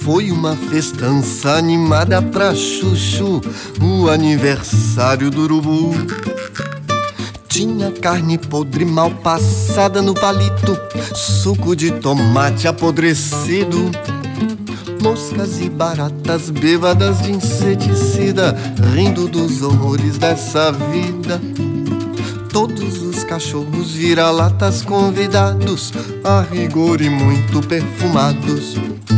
Foi uma festança animada pra Chuchu, o aniversário do urubu. Tinha carne podre mal passada no palito, suco de tomate apodrecido, moscas e baratas bêbadas de inseticida, rindo dos horrores dessa vida. Todos os cachorros vira-latas convidados, a rigor e muito perfumados.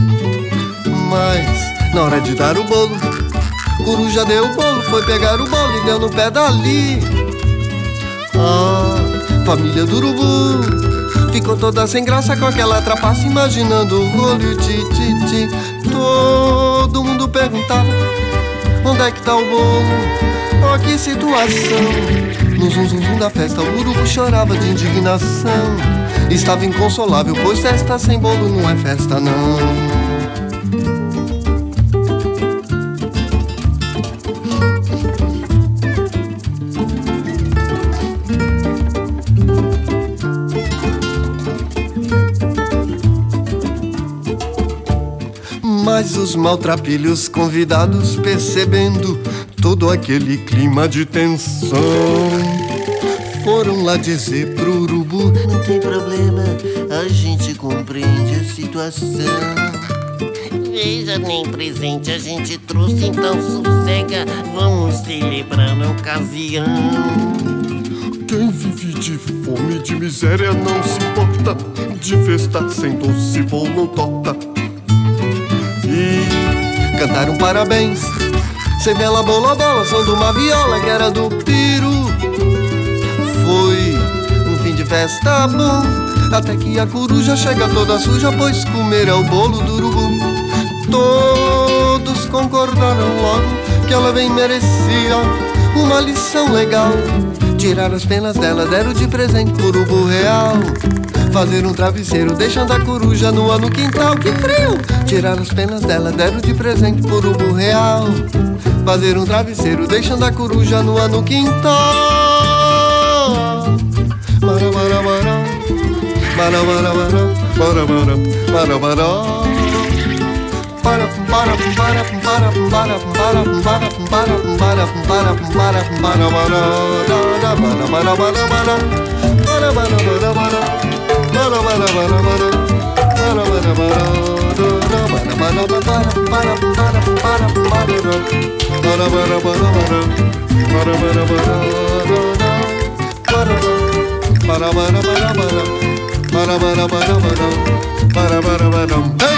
Mas, na hora de dar o bolo, Coruja deu o bolo, foi pegar o bolo e deu no pé dali. A família do urubu ficou toda sem graça com aquela trapaça, imaginando o rolo e ti. Todo mundo perguntava: onde é que tá o bolo? Oh, que situação! No zum da festa o urubu chorava de indignação. Estava inconsolável, pois festa sem bolo não é festa não. Mas os maltrapilhos convidados, percebendo todo aquele clima de tensão, foram lá dizer pro urubu: não tem problema, a gente compreende a situação. Veja, nem presente a gente trouxe, então sossega, vamos celebrar a ocasião. Quem vive de fome e de miséria não se importa de festa sem doce, bolo, torta. E cantaram parabéns, sem vela, bola, bola, som de uma viola que era do Piru. Foi um fim de festa bom, até que a coruja chega toda suja, pois comer é o bolo do urubu. Todos concordaram logo que ela bem merecia uma lição legal. Tiraram as penas dela, deram de presente pro urubu real. Fazer um travesseiro deixando a coruja nua no quintal, que frio! Tiraram as penas dela, deram de presente pro urubu real. Fazer um travesseiro deixando a coruja nua no quintal. Marabarabara, marabarabara, marabarabara, marabarabara. Para para para para para para para para para para para para